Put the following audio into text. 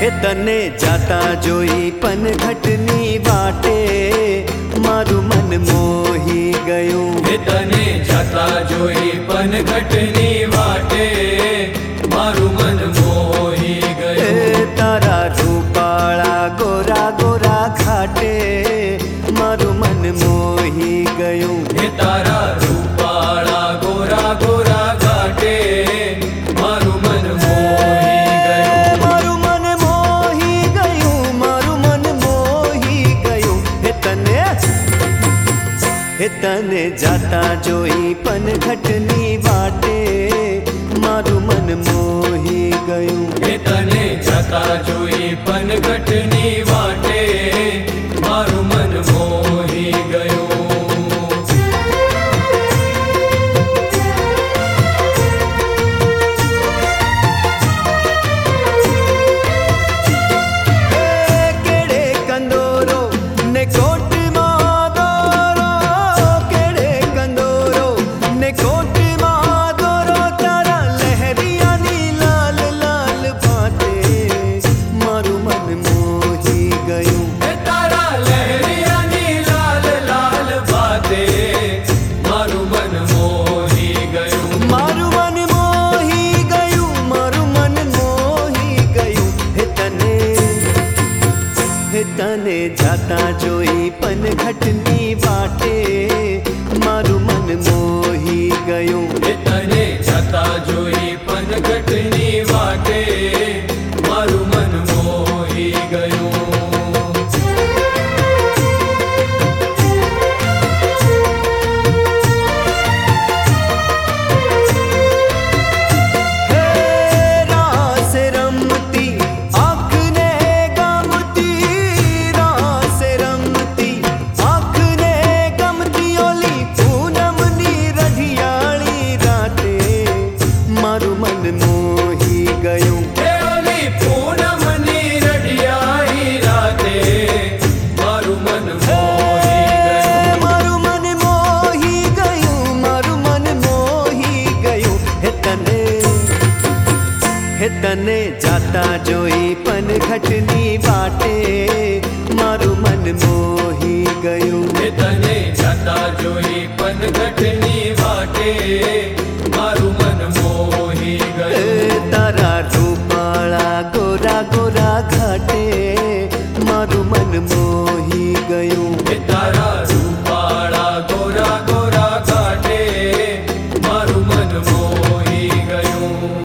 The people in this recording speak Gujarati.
હે તને જાતા જોઈ પનઘટની વાટે મારું મન મોહી ગયું. હે તને જાતા જોઈ પનઘટની વાટે મારું મન મોહી ગયું. હે તારા રૂપાળા ગોરા ગોરા ઘાટે મારું મન મોહી ગયું. હે તારા રૂપાળા ગોરા ગોરા ઘાટે મારું મન મોહી ગયું. મારું મન મોહી ગયું, મારું મન મોહી ગયું. હે તને જાતા જોઈ પનઘટની વાટે મારું મન મોહી ગયું. હે તને જાતા જોઈ પનઘટની વાટે મારું મન મોહી ગયું. તને જાતા જોઈ પનઘટની વાટે મારું મન મોહી ગયું. તને જાતા જોઈ પનઘટની વાટે મારું મન મોહી ગયું. તને જાતા જોઈ પનઘટની વાટે મારું મન મોહી ગયું. તને જાતા જોઈ પનઘટની વાટે મારું મન મોહી ગયું. તારા રૂપાળા ગોરા ગોરા ઘાટે મારું મન મોહી ગયું.